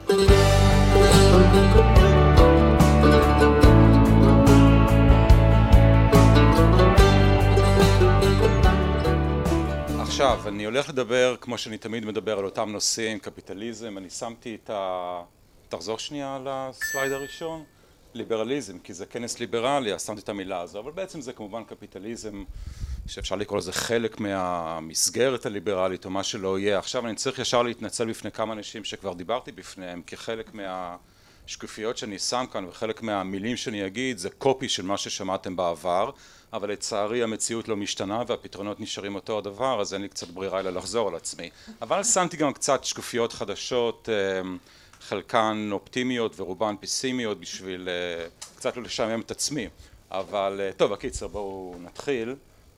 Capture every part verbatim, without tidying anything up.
עכשיו, אני הולך לדבר, כמו שאני תמיד מדבר, על אותם נושאים, קפיטליזם. אני שמתי את ה... תחזור שנייה על הסלייד הראשון. ליברליזם, כי זה כנס ליברלי, אז שמתי את המילה הזו, אבל בעצם זה כמובן קפיטליזם, שאפשר לקרוא לזה חלק מהמסגרת הליברלית, או מה שלא יהיה. עכשיו אני צריך ישר להתנצל בפני כמה אנשים שכבר דיברתי בפניהם, כחלק מהשקופיות שאני שם כאן, וחלק מהמילים שאני אגיד, זה קופי של מה ששמעתם בעבר, אבל לצערי המציאות לא משתנה והפתרונות נשארים אותו הדבר, אז אין לי קצת ברירה אלא לחזור על עצמי. אבל שמתי גם קצת שקופיות חדשות, חלקן אופטימיות ורובן פסימיות בשביל קצת לא לשעמם את עצמי. אבל טוב, בקיצר, בואו נתחיל.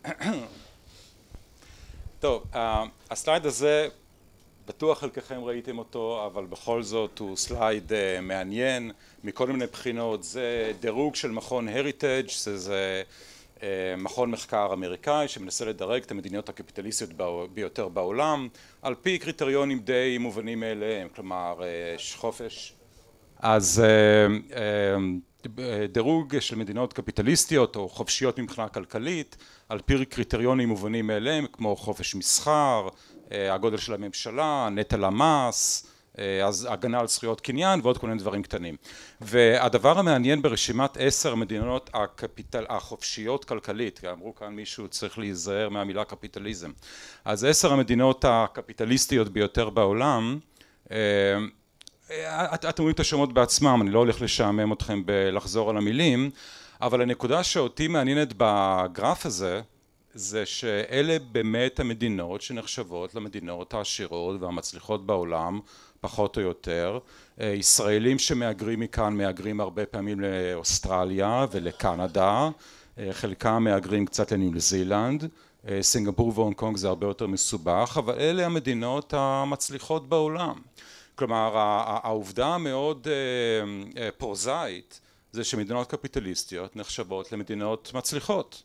טוב, הסלייד הזה, בטוח חלקכם ראיתם אותו, אבל בכל זאת הוא סלייד מעניין מכל מיני בחינות. זה דירוג של מכון הריטג', שזה מכון מחקר אמריקאי שמנסה לדרג את המדינות הקפיטליסטיות ביותר בעולם על פי קריטריונים די מובנים מאליהם, כלומר חופש. אז דירוג של מדינות קפיטליסטיות או חופשיות מבחינה כלכלית על פי קריטריונים מובנים מאליהם כמו חופש מסחר, הגודל של הממשלה, נטל המס, אז הגנה על זכויות קניין ועוד כל מיני דברים קטנים. והדבר המעניין ברשימת עשר המדינות הקפיטל, החופשיות כלכלית, אמרו כאן מישהו צריך להיזהר מהמילה קפיטליזם, אז עשר המדינות הקפיטליסטיות ביותר בעולם, אתם רואים את השמות בעצמם, אני לא הולך לשעמם אתכם בלחזור על המילים, אבל הנקודה שאותי מעניינת בגרף הזה, זה שאלה באמת המדינות שנחשבות למדינות העשירות והמצליחות בעולם, פחות או יותר. ישראלים שמהגרים מכאן מהגרים הרבה פעמים לאוסטרליה ולקנדה, חלקם מהגרים קצת לניו זילנד, סינגפור והונג קונג זה הרבה יותר מסובך, אבל אלה המדינות המצליחות בעולם. כלומר, העובדה המאוד פרוזאית זה שמדינות קפיטליסטיות נחשבות למדינות מצליחות.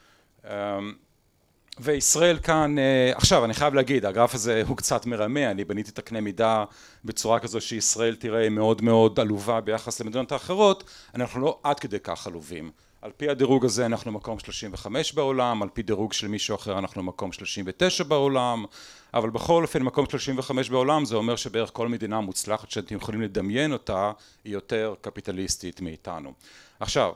וישראל כאן, עכשיו אני חייב להגיד, הגרף הזה הוא קצת מרמה, אני בניתי את הקנה מידה בצורה כזו שישראל תראה מאוד מאוד עלובה ביחס למדינות האחרות, אנחנו לא עד כדי כך עלובים. על פי הדירוג הזה אנחנו מקום שלושים וחמש בעולם, על פי דירוג של מישהו אחר אנחנו מקום שלושים ותשע בעולם, אבל בכל אופן מקום שלושים וחמש בעולם זה אומר שבערך כל מדינה מוצלחת שאתם יכולים לדמיין אותה היא יותר קפיטליסטית מאיתנו. עכשיו,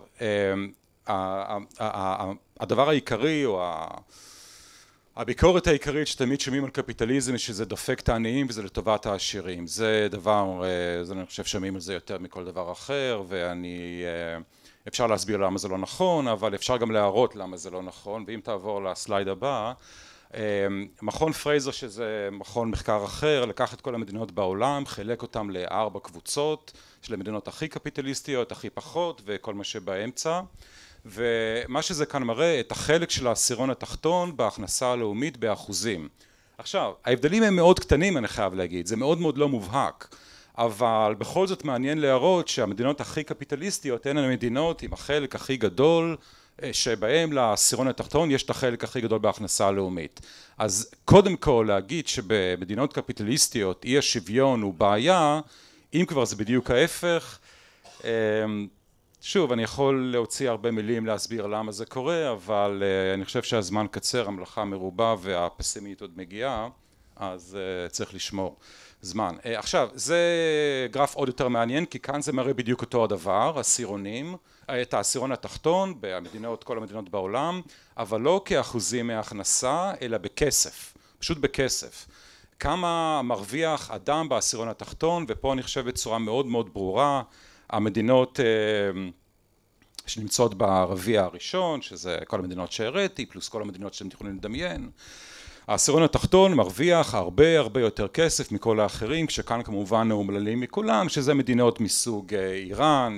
הדבר העיקרי או הביקורת העיקרית שתמיד שומעים על קפיטליזם שזה דופק את העניים וזה לטובת העשירים. זה דבר, זה אני חושב שומעים על זה יותר מכל דבר אחר, ואני אפשר להסביר למה זה לא נכון, אבל אפשר גם להראות למה זה לא נכון, ואם תעבור לסלייד הבא, מכון פרייזר שזה מכון מחקר אחר, לקח את כל המדינות בעולם, חילק אותם לארבע קבוצות של המדינות הכי קפיטליסטיות, הכי פחות וכל מה שבאמצע, ומה שזה כאן מראה את החלק של העשירון התחתון בהכנסה הלאומית באחוזים. עכשיו, ההבדלים הם מאוד קטנים אני חייב להגיד, זה מאוד מאוד לא מובהק, אבל בכל זאת מעניין להראות שהמדינות הכי קפיטליסטיות הן המדינות עם החלק הכי גדול שבהם לעשירון התחתון יש את החלק הכי גדול בהכנסה הלאומית. אז קודם כל להגיד שבמדינות קפיטליסטיות אי השוויון הוא בעיה, אם כבר זה בדיוק ההפך, שוב אני יכול להוציא הרבה מילים להסביר למה זה קורה, אבל אני חושב שהזמן קצר, המלאכה מרובה והפסימיות עוד מגיעה, אז צריך לשמור זמן. עכשיו זה גרף עוד יותר מעניין כי כאן זה מראה בדיוק אותו הדבר, עשירונים, את העשירון התחתון במדינות, כל המדינות בעולם, אבל לא כאחוזים מההכנסה אלא בכסף, פשוט בכסף. כמה מרוויח אדם בעשירון התחתון, ופה אני חושב בצורה מאוד מאוד ברורה, המדינות שנמצאות ברביע הראשון, שזה כל המדינות שהראיתי, פלוס כל המדינות שאתם יכולים לדמיין, העשירון התחתון מרוויח הרבה הרבה יותר כסף מכל האחרים, כשכאן כמובן האומללים מכולם, שזה מדינות מסוג איראן,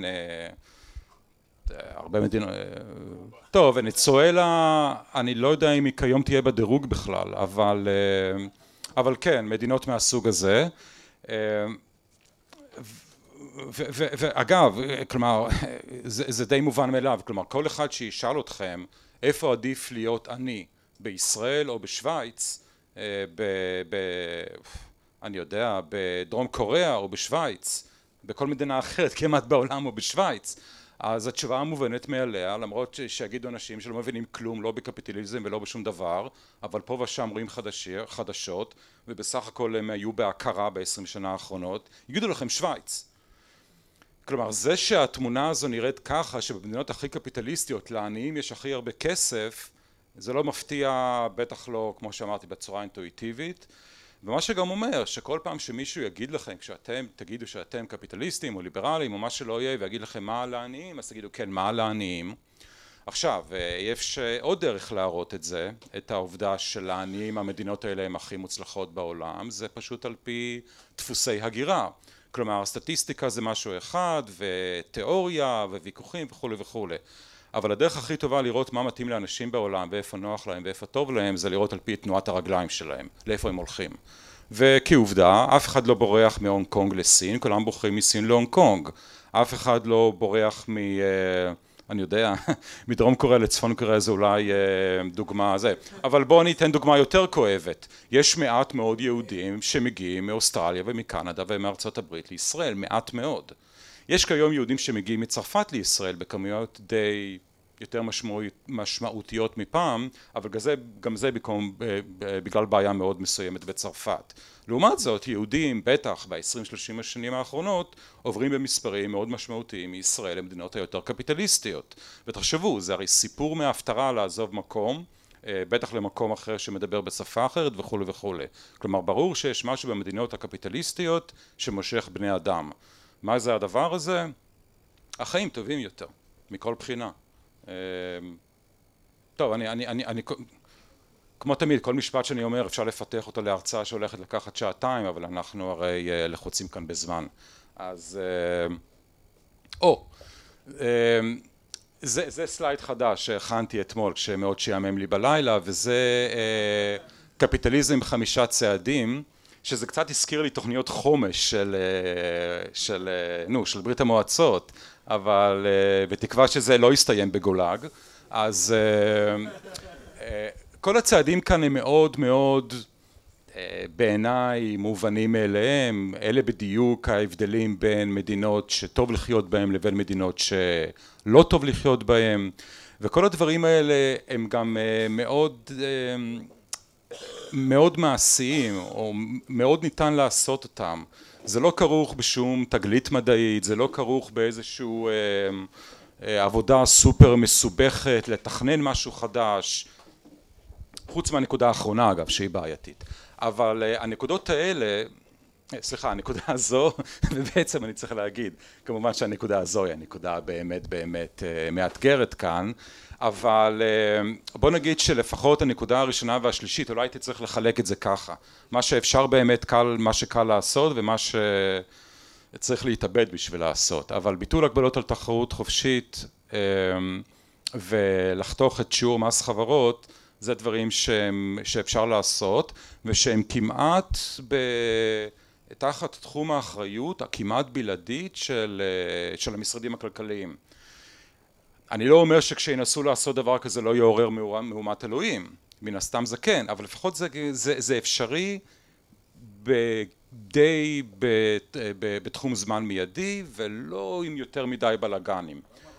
הרבה מדינות, טוב, ונצואלה, אני לא יודע אם היא כיום תהיה בדירוג בכלל, אבל, אבל כן, מדינות מהסוג הזה. ואגב, כלומר, זה, זה די מובן מאליו, כלומר, כל אחד שישאל אתכם איפה עדיף להיות עני, בישראל או בשוויץ, ב, ב, אני יודע, בדרום קוריאה או בשוויץ, בכל מדינה אחרת כמעט בעולם או בשוויץ, אז התשובה המובנת מעליה, למרות שיגידו אנשים שלא מבינים כלום, לא בקפיטליזם ולא בשום דבר, אבל פה ושם רואים חדשי, חדשות, ובסך הכל הם היו בהכרה בעשרים שנה האחרונות, יגידו לכם שוויץ. כלומר, זה שהתמונה הזו נראית ככה, שבמדינות הכי קפיטליסטיות לעניים יש הכי הרבה כסף, זה לא מפתיע, בטח לא, כמו שאמרתי, בצורה אינטואיטיבית, ומה שגם אומר, שכל פעם שמישהו יגיד לכם, כשאתם תגידו שאתם קפיטליסטים או ליברליים או מה שלא יהיה, ויגיד לכם מה על העניים, אז תגידו כן, מה על העניים. עכשיו, יש עוד דרך להראות את זה, את העובדה של העניים, המדינות האלה הן הכי מוצלחות בעולם, זה פשוט על פי דפוסי הגירה. כלומר, סטטיסטיקה זה משהו אחד, ותיאוריה, וויכוחים וכו' וכו'. אבל הדרך הכי טובה לראות מה מתאים לאנשים בעולם, ואיפה נוח להם ואיפה טוב להם, זה לראות על פי תנועת הרגליים שלהם, לאיפה הם הולכים. וכעובדה, אף אחד לא בורח מהונג קונג לסין, כולם בורחים מסין להונג קונג. אף אחד לא בורח מ... אני יודע, מדרום קוריאה לצפון קוריאה זה אולי דוגמה זה. אבל בואו אני אתן דוגמה יותר כואבת. יש מעט מאוד יהודים שמגיעים מאוסטרליה ומקנדה ומארצות הברית לישראל, מעט מאוד. יש כיום יהודים שמגיעים מצרפת לישראל בכמויות די יותר משמעותיות מפעם, אבל גם זה בגלל בעיה מאוד מסוימת בצרפת. לעומת זאת, יהודים בטח ב-עשרים שלושים השנים האחרונות עוברים במספרים מאוד משמעותיים מישראל למדינות היותר קפיטליסטיות. ותחשבו, זה הרי סיפור מההפטרה לעזוב מקום, בטח למקום אחר שמדבר בשפה אחרת וכו' וכו'. כלומר, ברור שיש משהו במדינות הקפיטליסטיות שמושך בני אדם. מה זה הדבר הזה? החיים טובים יותר, מכל בחינה. טוב, אני, אני, אני, אני, כמו תמיד, כל משפט שאני אומר אפשר לפתח אותו להרצאה שהולכת לקחת שעתיים, אבל אנחנו הרי לחוצים כאן בזמן. אז, או, זה, זה סלייד חדש שהכנתי אתמול, כשמאוד שיאמם לי בלילה, וזה קפיטליזם חמישה צעדים, שזה קצת הזכיר לי תוכניות חומש של, של, נו, של ברית המועצות, אבל בתקווה שזה לא יסתיים בגולג. אז כל הצעדים כאן הם מאוד מאוד בעיניי מובנים מאליהם. אלה בדיוק ההבדלים בין מדינות שטוב לחיות בהם לבין מדינות שלא טוב לחיות בהם, וכל הדברים האלה הם גם מאוד מאוד מעשיים, או מאוד ניתן לעשות אותם. זה לא כרוך בשום תגלית מדעית, זה לא כרוך באיזשהו עבודה סופר מסובכת, לתכנן משהו חדש, חוץ מהנקודה האחרונה אגב, שהיא בעייתית. אבל הנקודות האלה, סליחה, הנקודה הזו, ובעצם אני צריך להגיד, כמובן שהנקודה הזו היא הנקודה באמת באמת מאתגרת כאן, אבל בוא נגיד שלפחות הנקודה הראשונה והשלישית, אולי הייתי צריך לחלק את זה ככה. מה שאפשר באמת קל, מה שקל לעשות ומה שצריך להתאבד בשביל לעשות. אבל ביטול הגבלות על תחרות חופשית ולחתוך את שיעור מס חברות, זה דברים שהם, שאפשר לעשות, ושהם כמעט ב... תחת תחום האחריות הכמעט בלעדית של, של המשרדים הכלכליים. אני לא אומר שכשינסו לעשות דבר כזה לא יעורר מהומת אלוהים, מן הסתם זה כן, אבל לפחות זה, זה, זה אפשרי די בתחום זמן מיידי, ולא עם יותר מדי בלגנים.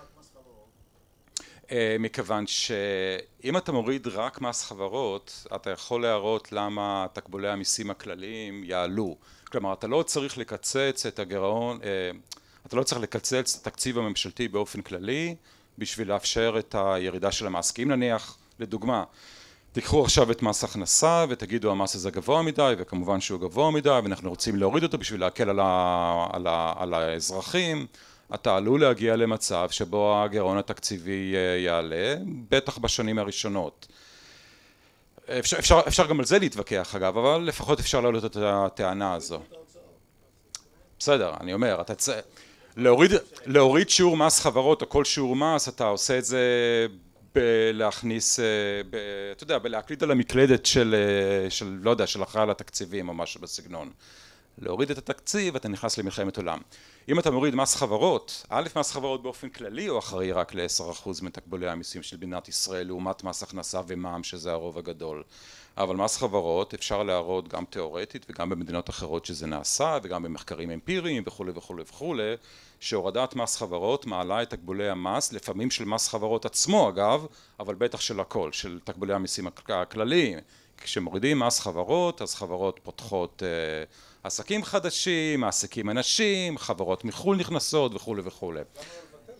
מכיוון שאם אתה מוריד רק מס חברות, אתה יכול להראות למה תקבולי המיסים הכלליים יעלו. כלומר, אתה לא צריך לקצץ את הגירעון, אתה לא צריך לקצץ את התקציב הממשלתי באופן כללי, בשביל לאפשר את הירידה של המס. כי אם נניח, לדוגמה, תיקחו עכשיו את מס הכנסה ותגידו המס הזה גבוה מדי, וכמובן שהוא גבוה מדי, ואנחנו רוצים להוריד אותו בשביל להקל על, ה, על, ה, על האזרחים, אתה עלול להגיע למצב שבו הגירעון התקציבי יעלה, בטח בשנים הראשונות. אפשר, אפשר, אפשר גם על זה להתווכח אגב, אבל לפחות אפשר להעלות את הטענה הזו. בסדר, אני אומר, אתה צ... להוריד, להוריד שיעור מס חברות או כל שיעור מס, אתה עושה את זה בלהכניס, ב, אתה יודע, בלהקליט על המקלדת של, של, לא יודע, של אחראי על התקציבים או משהו בסגנון. להוריד את התקציב, אתה נכנס למלחמת עולם. אם אתה מוריד מס חברות, א', מס חברות באופן כללי הוא אחראי רק ל-עשרה אחוז מתקבולי המיסים של מדינת ישראל, לעומת מס הכנסה ומע"מ שזה הרוב הגדול. אבל מס חברות אפשר להראות גם תיאורטית וגם במדינות אחרות שזה נעשה, וגם במחקרים אמפיריים וכו' וכו' וכו', שהורדת מס חברות מעלה את תקבולי המס, לפעמים של מס חברות עצמו אגב, אבל בטח של הכל, של תקבולי המיסים הכלליים. כשמורידים מס חברות, אז חברות פותחות אה, עסקים חדשים, מעסיקים אנשים, חברות מחו"ל נכנסות וכו' וכו'. למה לא לבטל את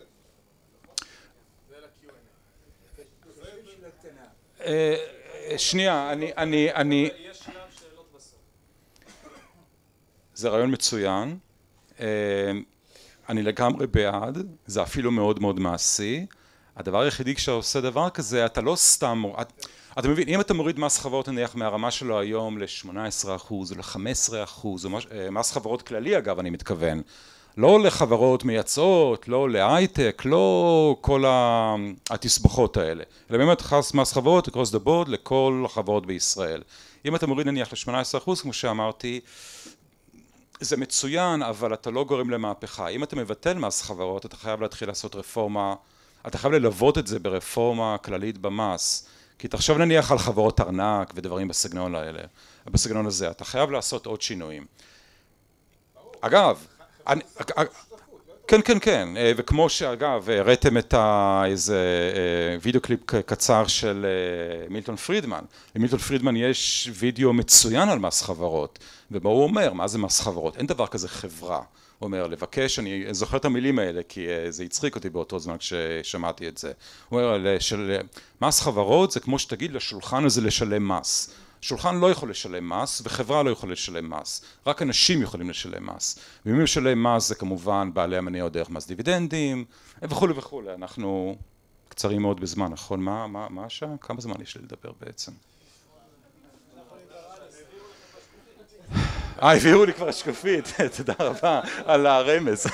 זה? זה לקיו שנייה, אני, אני, אני... יש שלב שאלות בסוף. זה רעיון מצוין. אני לגמרי בעד, זה אפילו מאוד מאוד מעשי. הדבר היחידי כשאתה עושה דבר כזה, אתה לא סתם... אתה מבין, אם אתה מוריד מס חברות נניח מהרמה שלו היום ל-שמונה עשרה אחוז או ל-חמישה עשר אחוז, או מס, מס חברות כללי אגב אני מתכוון, לא לחברות מייצאות, לא להייטק, לא כל התסבוכות האלה, אלא באמת חס מס חברות across the board לכל החברות בישראל. אם אתה מוריד נניח ל-שמונה עשרה אחוז כמו שאמרתי, זה מצוין, אבל אתה לא גורם למהפכה. אם אתה מבטל מס חברות, אתה חייב להתחיל לעשות רפורמה, אתה חייב ללוות את זה ברפורמה כללית במס. כי תחשוב נניח על חברות ארנק ודברים בסגנון האלה, בסגנון הזה, אתה חייב לעשות עוד שינויים. אגב, אני, כן כן כן, וכמו שאגב הראיתם את איזה וידאו קליפ קצר של מילטון פרידמן, למילטון פרידמן יש וידאו מצוין על מס חברות, ומה הוא אומר, מה זה מס חברות? אין דבר כזה חברה. הוא אומר, לבקש, אני זוכר את המילים האלה, כי זה הצחיק אותי באותו זמן כששמעתי את זה. הוא אומר, של, מס חברות זה כמו שתגיד לשולחן הזה לשלם מס. שולחן לא יכול לשלם מס, וחברה לא יכולה לשלם מס. רק אנשים יכולים לשלם מס. ומי משלם מס זה כמובן בעלי המניות דרך מס דיבידנדים, וכו' וכו'. אנחנו קצרים מאוד בזמן, נכון? מה, מה, מה השעה? כמה זמן יש לי לדבר בעצם? אה, הביאו לי כבר שקופית, תודה רבה על הרמז.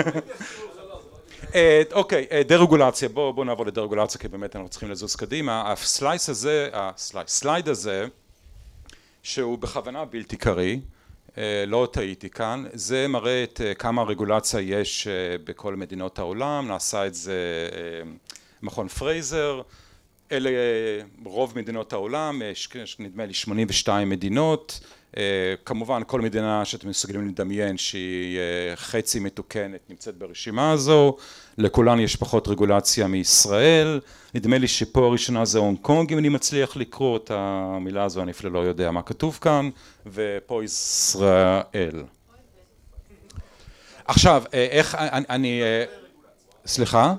אוקיי, דה-רגולציה, בואו נעבור לדה-רגולציה כי באמת אנחנו צריכים לזוז קדימה. הסלייס הזה, הסלייד הזה, שהוא בכוונה בלתי קריא, לא טעיתי כאן, זה מראה את כמה רגולציה יש בכל מדינות העולם, נעשה את זה מכון פרייזר, אלה רוב מדינות העולם, נדמה לי שמונים ושתיים מדינות, כמובן כל מדינה שאתם מסוגלים לדמיין שהיא חצי מתוקנת נמצאת ברשימה הזו, לכולן יש פחות רגולציה מישראל, נדמה לי שפה הראשונה זה הונג קונג אם אני מצליח לקרוא את המילה הזו, אני אפילו לא יודע מה כתוב כאן, ופה ישראל. עכשיו, איך אני... סליחה?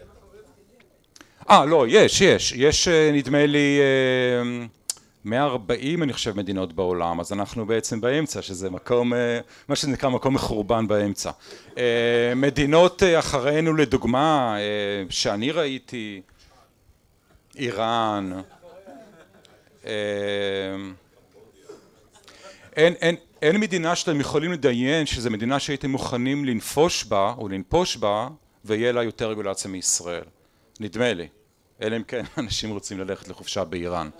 אה, לא, יש, יש, יש נדמה לי מאה וארבעים אני חושב מדינות בעולם, אז אנחנו בעצם באמצע, שזה מקום, מה שנקרא מקום מחורבן באמצע. מדינות אחרינו לדוגמה, שאני ראיתי, איראן, אין, אין, אין מדינה שאתם יכולים לדיין שזו מדינה שהייתם מוכנים לנפוש בה או לנפוש בה ויהיה לה יותר רגולציה מישראל. נדמה לי. אלא אם כן אנשים רוצים ללכת לחופשה באיראן.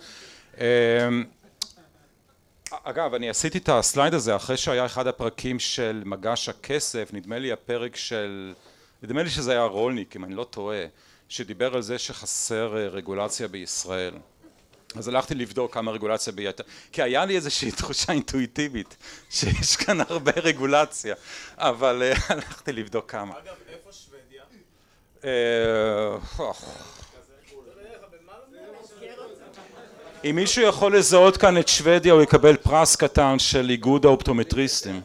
אגב, אני עשיתי את הסלייד הזה אחרי שהיה אחד הפרקים של מגש הכסף, נדמה לי הפרק של, נדמה לי שזה היה רולניק, אם אני לא טועה, שדיבר על זה שחסר רגולציה בישראל. אז הלכתי לבדוק כמה רגולציה ביותר, כי היה לי איזושהי תחושה אינטואיטיבית שיש כאן הרבה רגולציה, אבל הלכתי לבדוק כמה. אגב, איפה שוודיה? אם מישהו יכול לזהות כאן את שוודיה הוא יקבל פרס קטן של איגוד האופטומטריסטים.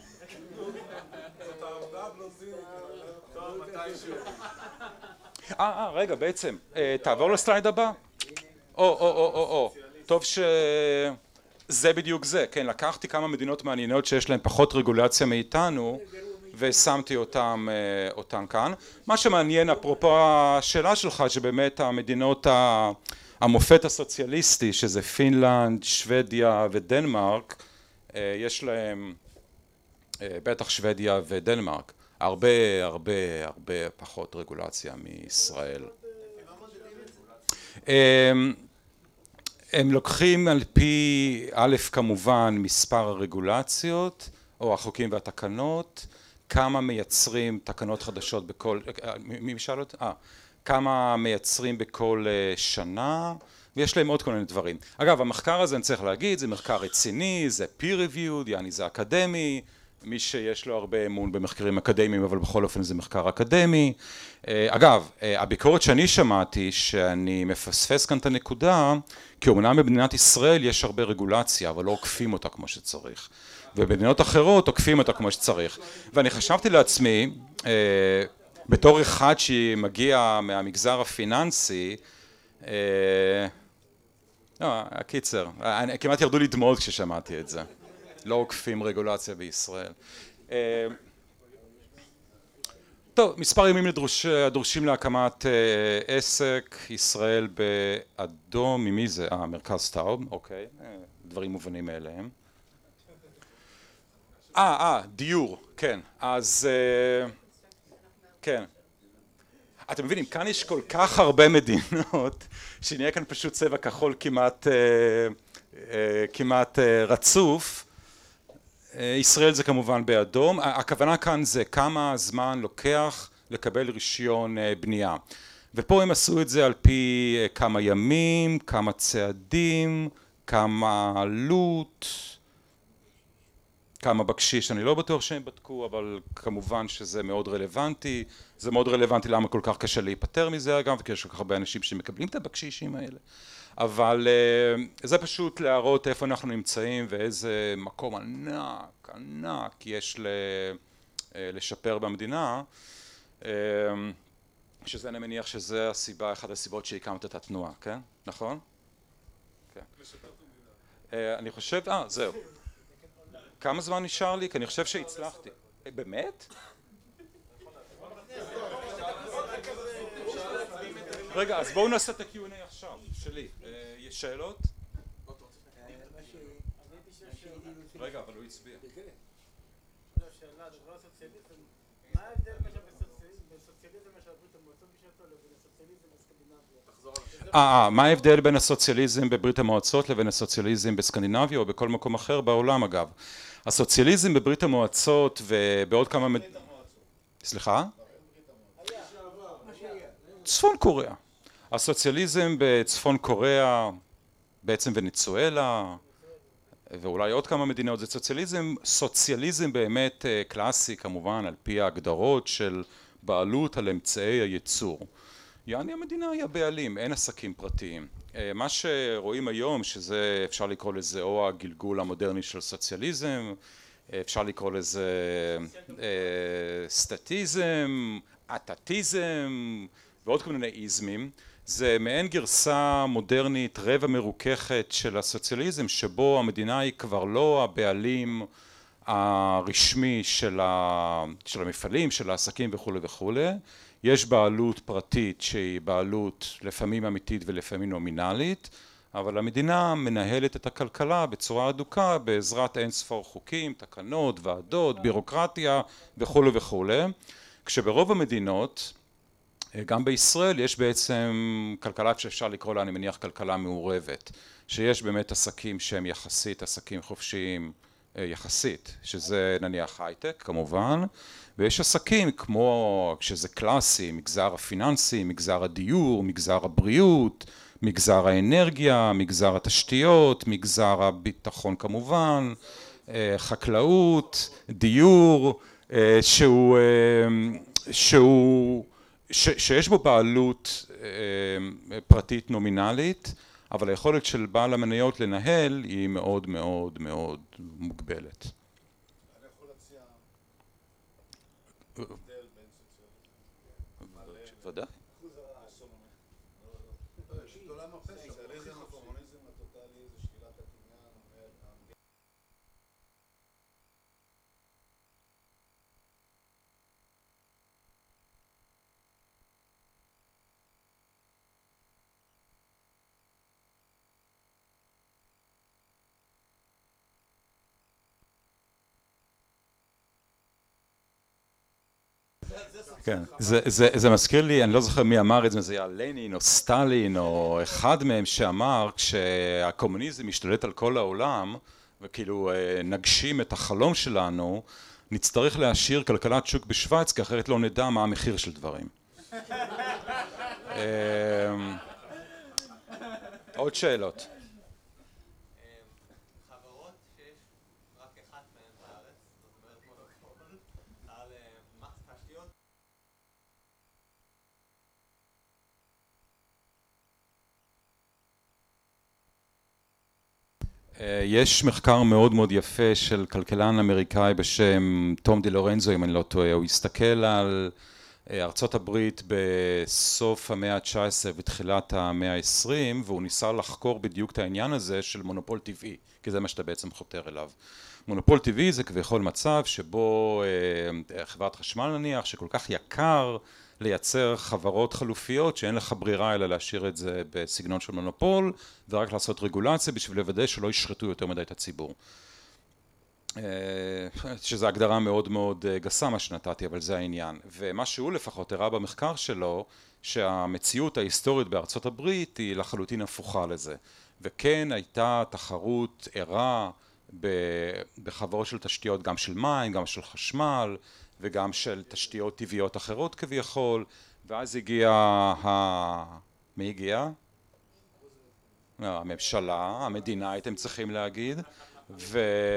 אה, רגע, בעצם, תעבור לסלייד הבא. או, או, או, או, או, טוב שזה בדיוק זה, כן, לקחתי כמה מדינות מעניינות שיש להן פחות רגולציה מאיתנו ושמתי אותם, אותם כאן. מה שמעניין, אפרופו השאלה שלך, שבאמת המדינות המופת הסוציאליסטי, שזה פינלנד, שוודיה ודנמרק, יש להם, בטח שוודיה ודנמרק, הרבה הרבה הרבה פחות רגולציה מישראל. הם לוקחים על פי א' כמובן מספר הרגולציות, או החוקים והתקנות, כמה מייצרים תקנות חדשות בכל, מי שאל אותי? אה, כמה מייצרים בכל שנה, ויש להם עוד כל מיני דברים. אגב, המחקר הזה, אני צריך להגיד, זה מחקר רציני, זה peer reviewed, יעני זה אקדמי, מי שיש לו הרבה אמון במחקרים אקדמיים, אבל בכל אופן זה מחקר אקדמי. אגב, הביקורת שאני שמעתי, שאני מפספס כאן את הנקודה, כי אומנם במדינת ישראל יש הרבה רגולציה, אבל לא עוקפים אותה כמו שצריך. ובמדינות אחרות עוקפים אותה כמו שצריך. ואני חשבתי לעצמי, בתור אחד שמגיע מהמגזר הפיננסי, לא, הקיצר, כמעט ירדו לי דמעות כששמעתי את זה. לא עוקפים רגולציה בישראל. טוב, מספר ימים הדרושים להקמת עסק, ישראל באדום, ממי זה? אה, מרכז טאוב, אוקיי, דברים מובנים מאליהם. אה, אה, דיור, כן, אז כן. אתם מבינים, כאן יש כל כך הרבה מדינות, שנהיה כאן פשוט צבע כחול כמעט, כמעט רצוף. ישראל זה כמובן באדום, הכוונה כאן זה כמה זמן לוקח לקבל רישיון בנייה. ופה הם עשו את זה על פי כמה ימים, כמה צעדים, כמה עלות, כמה בקשיש, אני לא בטוח שהם בדקו, אבל כמובן שזה מאוד רלוונטי. זה מאוד רלוונטי למה כל כך קשה להיפטר מזה אגב, כי יש כל כך הרבה אנשים שמקבלים את הבקשישים האלה. אבל זה פשוט להראות איפה אנחנו נמצאים ואיזה מקום ענק, ענק יש לשפר במדינה, שזה אני מניח שזה הסיבה, אחת הסיבות שהקמת את התנועה, כן? נכון? אני חושב, אה, זהו. כמה זמן נשאר לי? כי אני חושב שהצלחתי. באמת? רגע, אז בואו נעשה את ה-קיו אנד איי עכשיו, שלי. יש שאלות? רגע, אבל הוא הצביע. שאלה, דבר סוציאליזם, מה ההבדל בין סוציאליזם של ברית המועצות בשעתו לבין הסוציאליזם בסקנדינביה? אה, מה ההבדל בין הסוציאליזם בברית המועצות לבין הסוציאליזם בסקנדינביה או בכל מקום אחר בעולם אגב? הסוציאליזם בברית המועצות ובעוד כמה... סליחה? צפון קוריאה. הסוציאליזם בצפון קוריאה, בעצם ונצואלה, ואולי עוד כמה מדינות, זה סוציאליזם, סוציאליזם באמת קלאסי כמובן, על פי ההגדרות של בעלות על אמצעי הייצור. יעני המדינה היא הבעלים, אין עסקים פרטיים. מה שרואים היום, שזה אפשר לקרוא לזה או הגלגול המודרני של סוציאליזם, אפשר לקרוא לזה סטטיזם, אטטיזם, ועוד כל מיני איזמים. זה מעין גרסה מודרנית רבע מרוככת של הסוציאליזם, שבו המדינה היא כבר לא הבעלים הרשמי של המפעלים, של העסקים וכו' וכו'. יש בעלות פרטית שהיא בעלות לפעמים אמיתית ולפעמים נומינלית, אבל המדינה מנהלת את הכלכלה בצורה אדוקה בעזרת אין ספור חוקים, תקנות, ועדות, בירוקרטיה וכו' וכו'. כשברוב המדינות, גם בישראל, יש בעצם כלכלה שאפשר לקרוא לה, אני מניח, כלכלה מעורבת, שיש באמת עסקים שהם יחסית, עסקים חופשיים יחסית, שזה נניח הייטק כמובן, ויש עסקים כמו, שזה קלאסי, מגזר הפיננסי, מגזר הדיור, מגזר הבריאות, מגזר האנרגיה, מגזר התשתיות, מגזר הביטחון כמובן, חקלאות, דיור, שהוא, שהוא, ש, שיש בו בעלות פרטית נומינלית, אבל היכולת של בעל המניות לנהל היא מאוד מאוד מאוד מוגבלת. אני יכול להציע הבדל בין סוציאליזם? ודאי. בעולם הסוציאליזם, הקומוניזם הטוטלי זה שלילת הקניין. כן, זה, זה, זה מזכיר לי, אני לא זוכר מי אמר את זה, זה היה לנין או סטלין או אחד מהם שאמר כשהקומוניזם משתלט על כל העולם וכאילו נגשים את החלום שלנו, נצטרך להשאיר כלכלת שוק בשוויץ, כי אחרת לא נדע מה המחיר של דברים. עוד שאלות. חברות שיש רק אחת מהן בארץ, זאת אומרת מונופול, על תשתיות. יש מחקר מאוד מאוד יפה של כלכלן אמריקאי בשם תום די לורנזו, אם אני לא טועה. הוא הסתכל על ארצות הברית בסוף המאה ה-תשע עשרה ותחילת המאה ה-עשרים, והוא ניסה לחקור בדיוק את העניין הזה של מונופול טבעי, כי זה מה שאתה בעצם חותר אליו. מונופול טבעי זה כביכול מצב שבו חברת חשמל נניח, שכל כך יקר לייצר חברות חלופיות שאין לך ברירה אלא להשאיר את זה בסגנון של מונופול, ורק לעשות רגולציה בשביל לוודא שלא ישחטו יותר מדי את הציבור. שזו הגדרה מאוד מאוד גסה מה שנתתי, אבל זה העניין. ומה שהוא לפחות הראה במחקר שלו, שהמציאות ההיסטורית בארצות הברית היא לחלוטין הפוכה לזה. וכן הייתה תחרות ערה בחברות של תשתיות, גם של מים, גם של חשמל, וגם של תשתיות טבעיות אחרות כביכול, ואז הגיע ה... מי הגיע? הממשלה, המדינה הייתם צריכים להגיד, ו...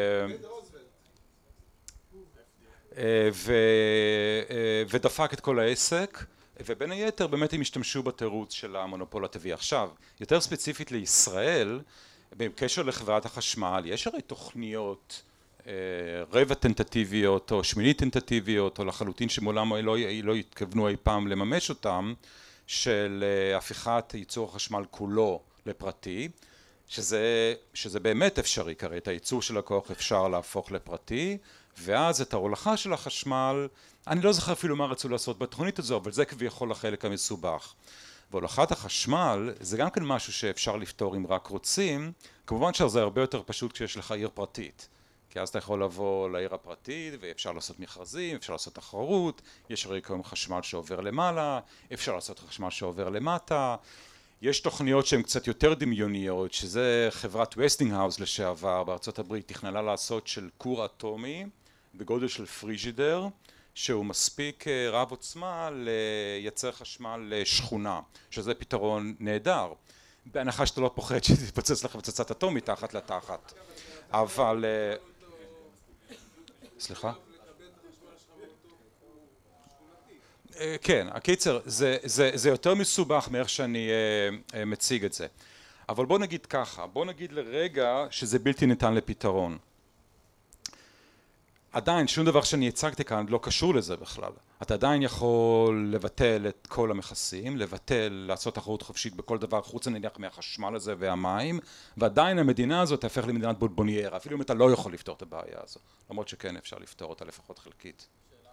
ו... ודפק את כל העסק, ובין היתר באמת הם השתמשו בתירוץ של המונופול הטבעי. עכשיו, יותר ספציפית לישראל, בקשר לחברת החשמל, יש הרי תוכניות רבע טנטטיביות או שמינית טנטטיביות, או לחלוטין שמעולם לא, לא התכוונו אי פעם לממש אותם, של הפיכת ייצור החשמל כולו לפרטי, שזה, שזה באמת אפשרי, כרי את הייצור של הכוח אפשר להפוך לפרטי, ואז את ההולכה של החשמל, אני לא זוכר אפילו מה רצו לעשות בתוכנית הזו, אבל זה כביכול החלק המסובך. והולכת החשמל זה גם כן משהו שאפשר לפתור אם רק רוצים, כמובן שזה הרבה יותר פשוט כשיש לך עיר פרטית, כי אז אתה יכול לבוא לעיר הפרטית ואפשר לעשות מכרזים, אפשר לעשות תחרות, יש הרי כיום חשמל שעובר למעלה, אפשר לעשות חשמל שעובר למטה, יש תוכניות שהן קצת יותר דמיוניות, שזה חברת ווסטינגהאוז לשעבר בארצות הברית תכננה לעשות של כור אטומי בגודל של פריג'ידר, שהוא מספיק רב עוצמה לייצר חשמל לשכונה, שזה פתרון נהדר, בהנחה שאתה לא פוחד שתתפוצץ לך פצצת אטום מתחת לתחת, אבל... סליחה? כן, הקיצר, זה, זה, זה יותר מסובך מאיך שאני uh, מציג את זה. אבל בוא נגיד ככה, בוא נגיד לרגע שזה בלתי ניתן לפתרון. עדיין, שום דבר שאני הצגתי כאן לא קשור לזה בכלל. אתה עדיין יכול לבטל את כל המכסים, לבטל, לעשות תחרות חופשית בכל דבר חוץ נניח מהחשמל הזה והמים, ועדיין המדינה הזאת תהפך למדינת בונבוניירה, אפילו אם אתה לא יכול לפתור את הבעיה הזו. למרות שכן אפשר לפתור אותה לפחות חלקית.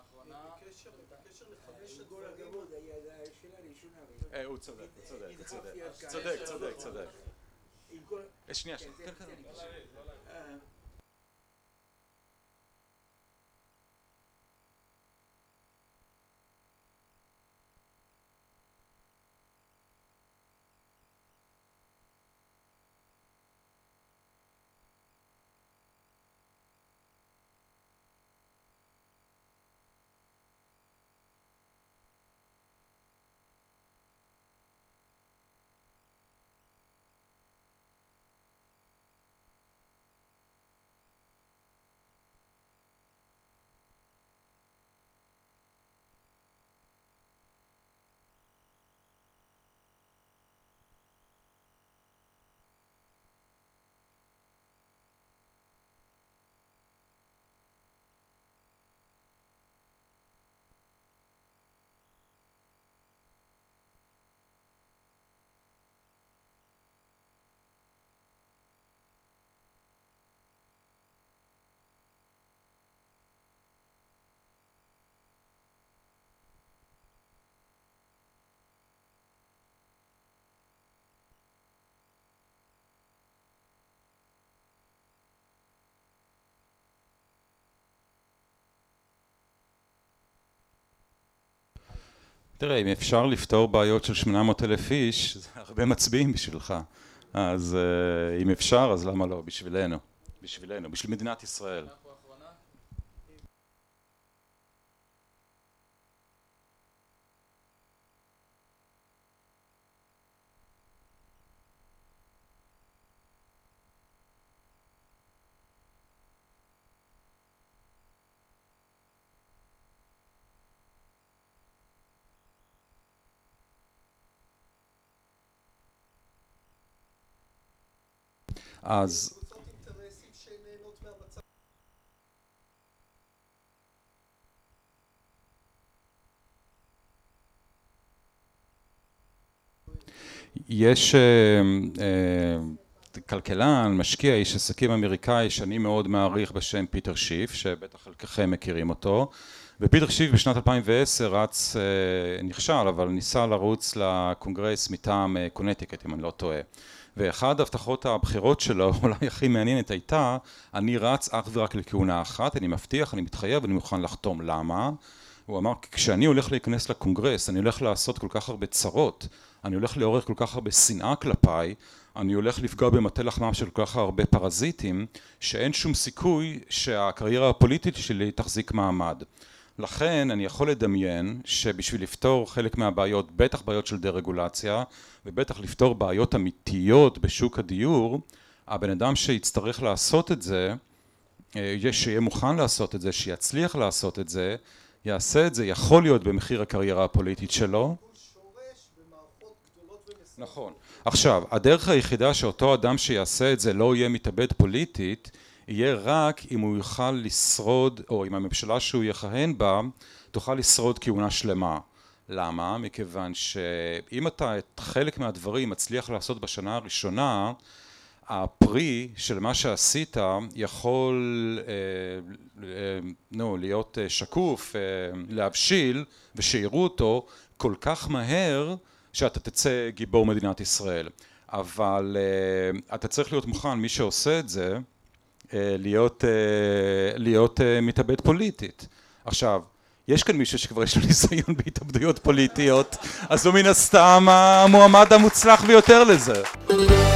הוא צודק, הוא צודק, הוא צודק, צודק, צודק, צודק. שנייה, שנייה. תראה, אם אפשר לפתור בעיות של שמונה מאות אלף איש, זה הרבה מצביעים בשבילך. אז אם אפשר, אז למה לא? בשבילנו. בשבילנו, בשביל מדינת ישראל. אז יש כלכלן, משקיע, איש עסקים אמריקאי שאני מאוד מעריך בשם פיטר שיף, שבטח חלקכם מכירים אותו, ופיטר שיף בשנת אלפיים ועשר רץ, נכשל, אבל ניסה לרוץ לקונגרס מטעם קונטיקט, אם אני לא טועה. ואחד ההבטחות הבחירות שלו, אולי הכי מעניינת, הייתה, אני רץ אך ורק לכהונה אחת, אני מבטיח, אני מתחייב, אני מוכן לחתום. למה? הוא אמר, כשאני הולך להיכנס לקונגרס, אני הולך לעשות כל כך הרבה צרות, אני הולך לעורר כל כך הרבה שנאה כלפיי, אני הולך לפגוע במטה לחמם של כל כך הרבה פרזיטים, שאין שום סיכוי שהקריירה הפוליטית שלי תחזיק מעמד. לכן אני יכול לדמיין שבשביל לפתור חלק מהבעיות, בטח בעיות של דה-רגולציה, ובטח לפתור בעיות אמיתיות בשוק הדיור, הבן אדם שיצטרך לעשות את זה, שיהיה מוכן לעשות את זה, שיצליח לעשות את זה, יעשה את זה, יכול להיות במחיר הקריירה הפוליטית שלו. נכון. עכשיו, הדרך היחידה שאותו אדם שיעשה את זה לא יהיה מתאבד פוליטית, יהיה רק אם הוא יוכל לשרוד, או אם הממשלה שהוא יכהן בה, תוכל לשרוד כהונה שלמה. למה? מכיוון שאם אתה את חלק מהדברים מצליח לעשות בשנה הראשונה, הפרי של מה שעשית יכול אה, אה, נו, להיות שקוף, אה, להבשיל, ושיראו אותו כל כך מהר, שאתה תצא גיבור מדינת ישראל. אבל אה, אתה צריך להיות מוכן, מי שעושה את זה, להיות, להיות מתאבד פוליטית. עכשיו, יש כאן מישהו שכבר יש לו ניסיון בהתאבדויות פוליטיות, אז הוא מן הסתם המועמד המוצלח ביותר לזה.